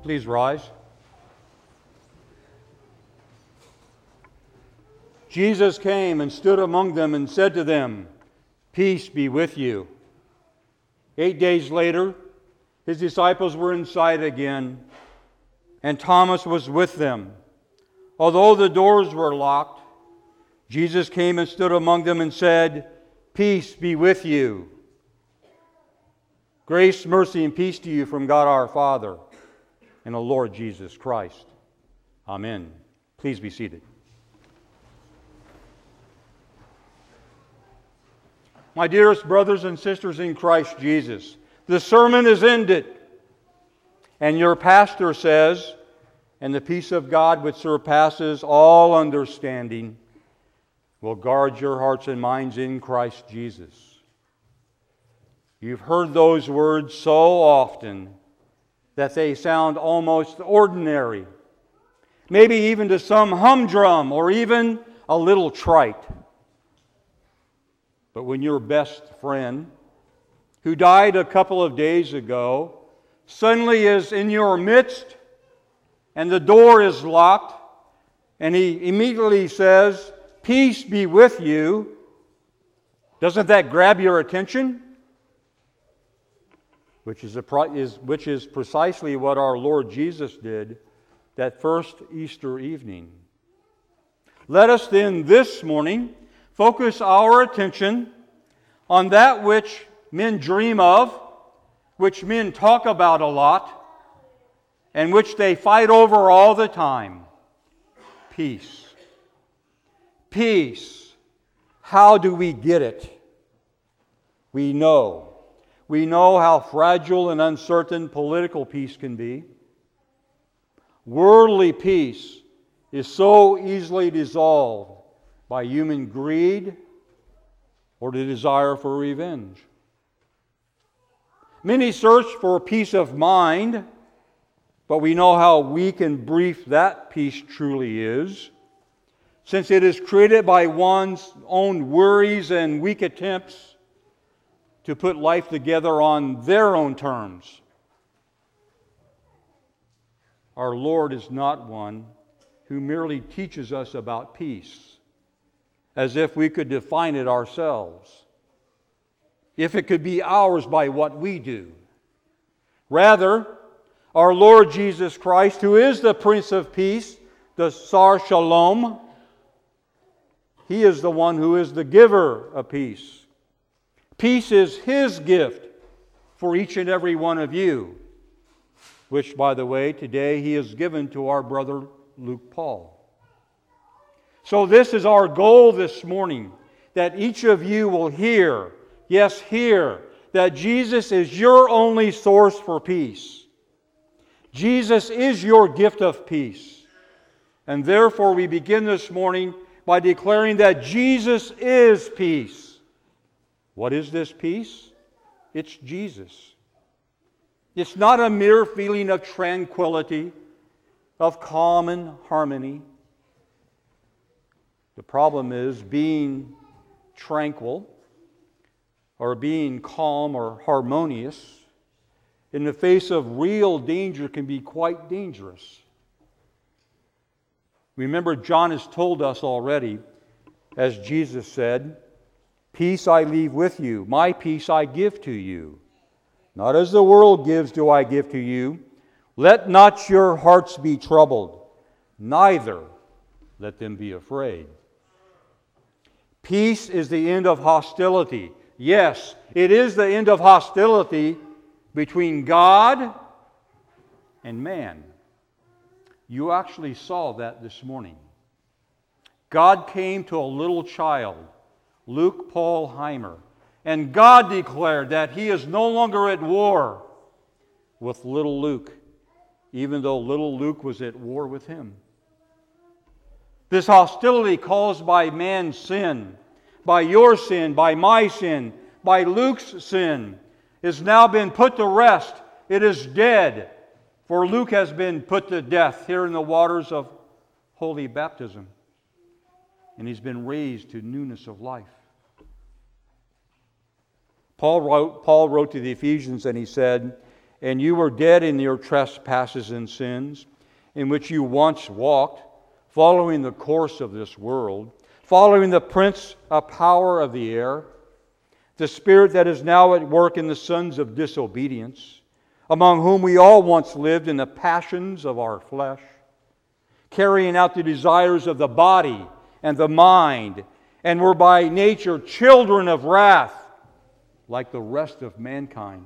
Please rise. Jesus came and stood among them and said to them, "Peace be with you." 8 days later, his disciples were inside again, and Thomas was with them. Although the doors were locked, Jesus came and stood among them and said, "Peace be with you." Grace, mercy, and peace to you from God our Father and the Lord Jesus Christ. Amen. Please be seated. My dearest brothers and sisters in Christ Jesus, the sermon is ended, and your pastor says, "And the peace of God which surpasses all understanding will guard your hearts and minds in Christ Jesus." You've heard those words so often that they sound almost ordinary, maybe even to some humdrum or even a little trite. But when your best friend, who died a couple of days ago, suddenly is in your midst and the door is locked, and he immediately says, "Peace be with you," doesn't that grab your attention? Which is precisely what our Lord Jesus did that first Easter evening. Let us then this morning focus our attention on that which men dream of, which men talk about a lot, and which they fight over all the time. Peace. Peace. How do we get it? We know. We know how fragile and uncertain political peace can be. Worldly peace is so easily dissolved by human greed or the desire for revenge. Many search for peace of mind, but we know how weak and brief that peace truly is, since it is created by one's own worries and weak attempts to put life together on their own terms. Our Lord is not one who merely teaches us about peace, as if we could define it ourselves, if it could be ours by what we do. Rather, our Lord Jesus Christ, who is the Prince of Peace, the Sar Shalom, He is the one who is the giver of peace. Peace is His gift for each and every one of you, which, by the way, today He has given to our brother Luke Paul. So this is our goal this morning, that each of you will hear, yes, hear, that Jesus is your only source for peace. Jesus is your gift of peace. And therefore we begin this morning by declaring that Jesus is peace. What is this peace? It's Jesus. It's not a mere feeling of tranquility, of calm and harmony. The problem is being tranquil or being calm or harmonious in the face of real danger can be quite dangerous. Remember, John has told us already, as Jesus said, "Peace I leave with you, my peace I give to you. Not as the world gives do I give to you. Let not your hearts be troubled, neither let them be afraid." Peace is the end of hostility. Yes, it is the end of hostility between God and man. You actually saw that this morning. God came to a little child, Luke Paul Heimer, and God declared that He is no longer at war with little Luke, even though little Luke was at war with him. This hostility caused by man's sin, by your sin, by my sin, by Luke's sin, has now been put to rest. It is dead, for Luke has been put to death here in the waters of holy baptism, and he's been raised to newness of life. Paul wrote to the Ephesians and he said, and you were dead in your trespasses and sins, in which you once walked, following the course of this world, following the prince of power of the air, the spirit that is now at work in the sons of disobedience, among whom we all once lived in the passions of our flesh, carrying out the desires of the body and the mind, and were by nature children of wrath, like the rest of mankind.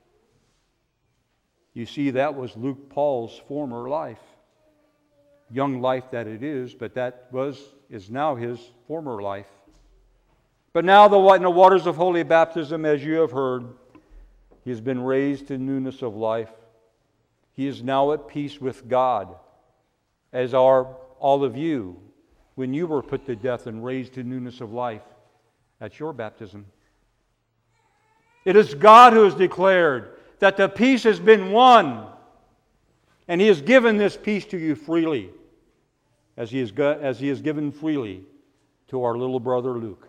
You see, that was Luke Paul's former life. Young life that it is, but is now his former life. But now in the waters of holy baptism, as you have heard, he has been raised to newness of life. He is now at peace with God, as are all of you when you were put to death and raised to newness of life at your baptism. It is God who has declared that the peace has been won, and He has given this peace to you freely, as He has given freely to our little brother Luke.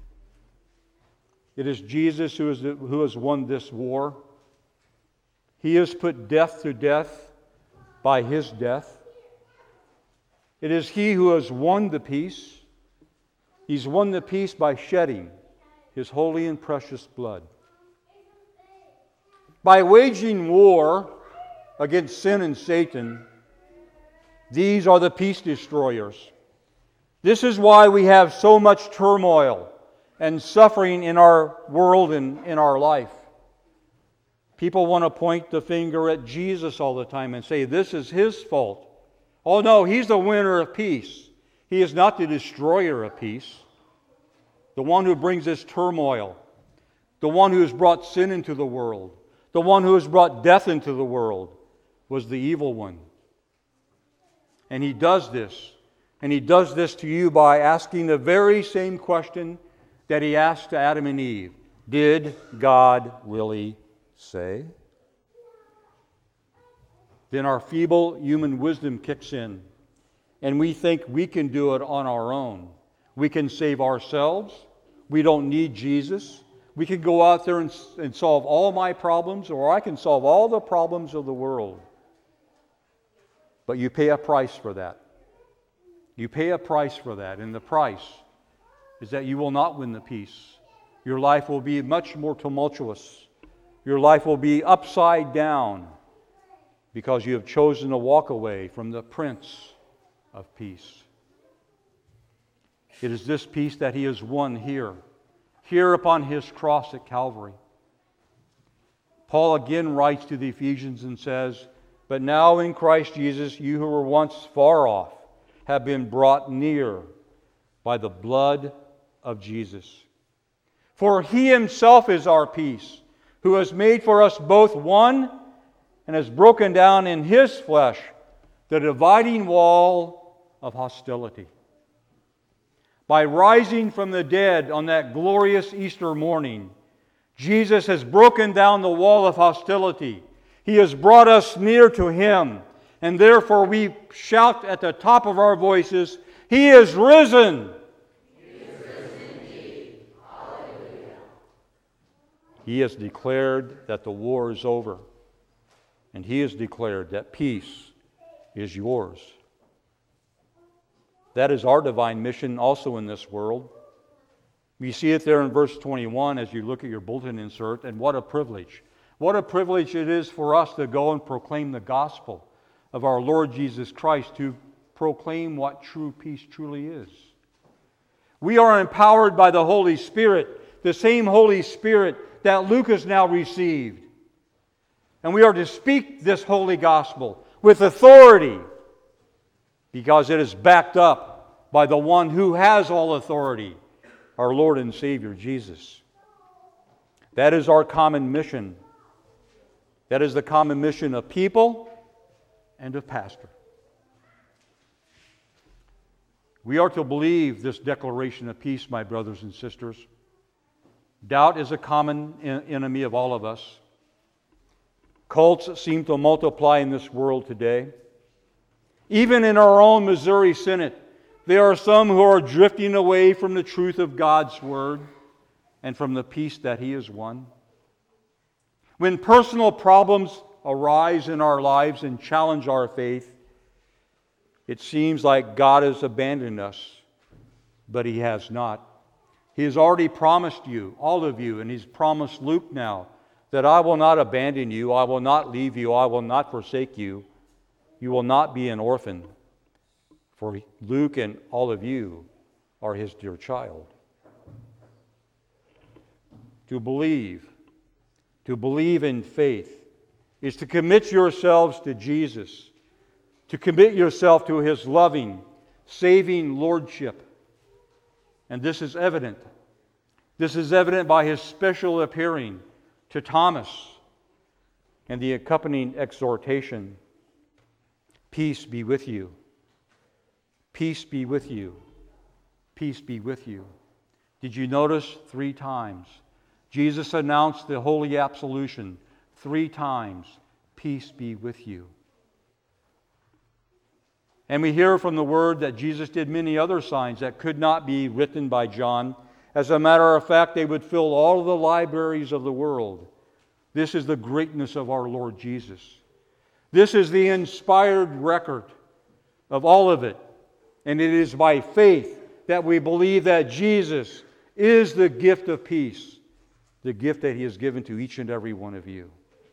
It is Jesus who has won this war. He has put death to death by His death. It is He who has won the peace. He's won the peace by shedding His holy and precious blood. By waging war against sin and Satan, these are the peace destroyers. This is why we have so much turmoil and suffering in our world and in our life. People want to point the finger at Jesus all the time and say, this is His fault. Oh no, He's the winner of peace. He is not the destroyer of peace. The one who brings this turmoil. The one who has brought sin into the world. The one who has brought death into the world was the evil one. And he does this. And he does this to you by asking the very same question that he asked to Adam and Eve. Did God really say? Then our feeble human wisdom kicks in, and we think we can do it on our own. We can save ourselves. We don't need Jesus. We can go out there and solve all my problems, or I can solve all the problems of the world. But you pay a price for that. You pay a price for that, and the price is that you will not win the peace. Your life will be much more tumultuous. Your life will be upside down because you have chosen to walk away from the Prince of Peace. It is this peace that He has won here upon His cross at Calvary. Paul again writes to the Ephesians and says, but now in Christ Jesus, you who were once far off have been brought near by the blood of Jesus. For He Himself is our peace, who has made for us both one and has broken down in His flesh the dividing wall of hostility. By rising from the dead on that glorious Easter morning, Jesus has broken down the wall of hostility. He has brought us near to Him, and therefore we shout at the top of our voices, He is risen! He is risen indeed. Hallelujah. He has declared that the war is over, and He has declared that peace is yours. That is our divine mission also in this world. We see it there in verse 21 as you look at your bulletin insert, and what a privilege. What a privilege it is for us to go and proclaim the gospel of our Lord Jesus Christ, to proclaim what true peace truly is. We are empowered by the Holy Spirit, the same Holy Spirit that Luke has now received. And we are to speak this holy gospel with authority, because it is backed up by the one who has all authority, our Lord and Savior, Jesus. That is our common mission. That is the common mission of people and of pastor. We are to believe this declaration of peace, my brothers and sisters. Doubt is a common enemy of all of us. Cults seem to multiply in this world today. Even in our own Missouri Synod, there are some who are drifting away from the truth of God's Word and from the peace that He has won. When personal problems arise in our lives and challenge our faith, it seems like God has abandoned us, but He has not. He has already promised you, all of you, and He's promised Luke now, that I will not abandon you, I will not leave you, I will not forsake you. You will not be an orphan, for Luke and all of you are His dear child. To believe in faith, is to commit yourselves to Jesus, to commit yourself to His loving, saving lordship. And this is evident. This is evident by His special appearing to Thomas and the accompanying exhortation. Peace be with you. Peace be with you. Peace be with you. Did you notice 3 times? Jesus announced the holy absolution 3 times. Peace be with you. And we hear from the Word that Jesus did many other signs that could not be written by John. As a matter of fact, they would fill all of the libraries of the world. This is the greatness of our Lord Jesus. This is the inspired record of all of it. And it is by faith that we believe that Jesus is the gift of peace, the gift that He has given to each and every one of you.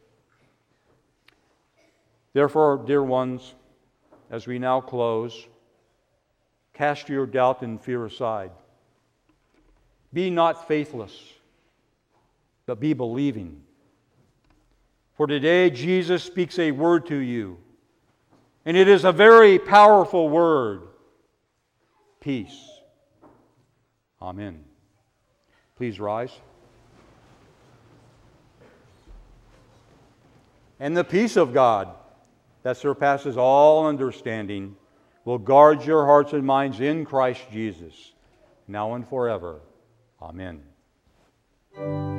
Therefore, dear ones, as we now close, cast your doubt and fear aside. Be not faithless, but be believing. For today, Jesus speaks a word to you, and it is a very powerful word. Peace. Amen. Please rise. And the peace of God, that surpasses all understanding, will guard your hearts and minds in Christ Jesus, now and forever. Amen.